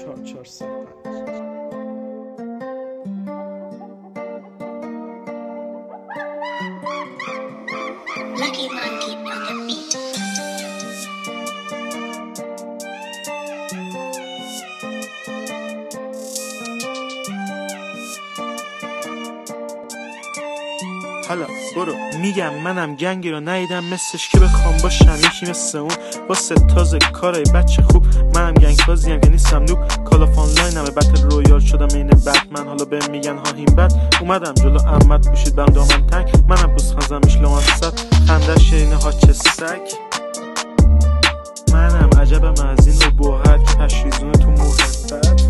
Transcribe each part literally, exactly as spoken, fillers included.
چهار چهار سه پنج. Lucky Monkey on the beat. حالا برو میگم منم گنگی رو ندیدم مثلش که بخوام باشم یکی مثل اون واسه تازه کارای بچه خوب. منم گنگ بازیم که نیستم نوب. کالاف آنلاین همه بتل رویال شدم این بتمن. حالا به میگن ها هیم بد اومدم جلو عمت پوشید بم دامن تنگ. منم بوس خنزم میشلم صد خندش اینه ها چه سگ. منم عجبم از این ابهت که پشیزونه تو محبت.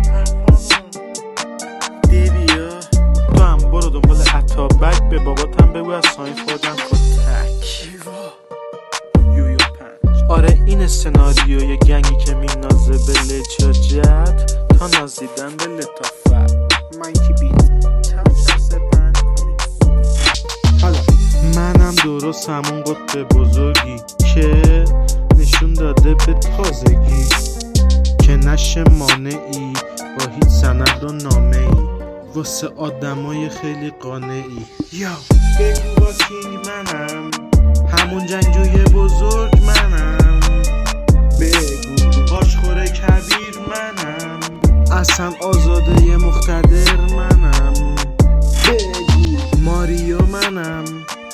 دیدیا تو هم برو دنبال عطابک به باباتم بگو از ساین خوردم کتک. یویو پنج. آره این سناریو یه گنگی که می نازه به لجاجت تا نازیدن به لطافت. منکی بیت حالا منم درست همون قطب بزرگی که نشون داده به تازگی که نشه مانعی با هیچ سند و نامه ای واسه آدمای خیلی قانعی. یا بگو با کی منم همون جنگجوی بزرگ منم. بگو قاشخوره کبیر منم اصلا آزاده مقتدر منم. بگو ماریو منم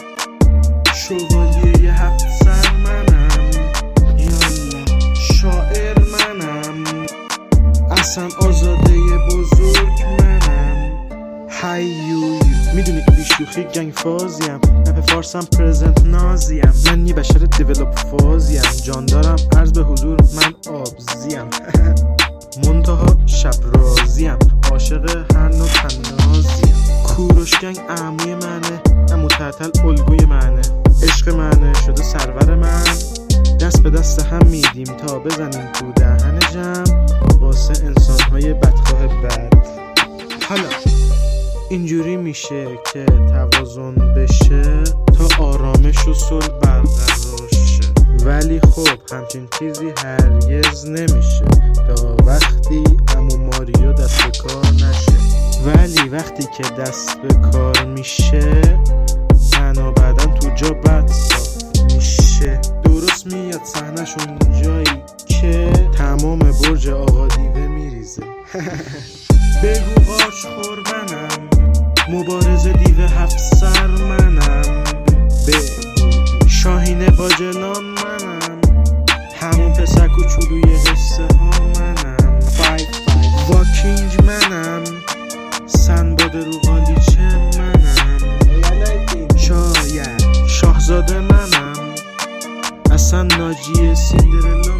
شوالیه هفت سر منم. یالا شاعر منم اصلا آزاده بزرگ منم. هیوی میدونی که بیشوخی گنگ فازیم نپ فارسم پرزنت نازیم. من یه بشر دیولوب فازیم جان دارم عرض به حضور من آبزیم. منتها شب رازیم عاشق هر نوع تنازیم. کوروش گنگ عموی منه امو تحتل الگوی منه. عشق منه شده سرور من دست به دست هم میدیم تا بزنیم تو دهن جمع واسه انسانهای بدخواه بد. حالا اینجوری میشه که توازن بشه تا آرامش و صلح برقرار شه. ولی خب همچین چیزی هرگز نمیشه تا وقتی عمو ماریو دست به کار نشه. ولی وقتی که دست به کار میشه تنها بدن تو جا بد صاف میشه. درست میاد صحنه‌شون جایی که تمام برج آقا دیوه میریزه. بگو قارچ خور منم مبارز دیوه هفت سر منم. بگو شاهین باجلان منم همون پسر کوچولوی قصه ها منم. فایف فایف واکینگ منم سنباد رو قالیچه منم. شاید شاهزاده منم اصلا ناجی سیندرلا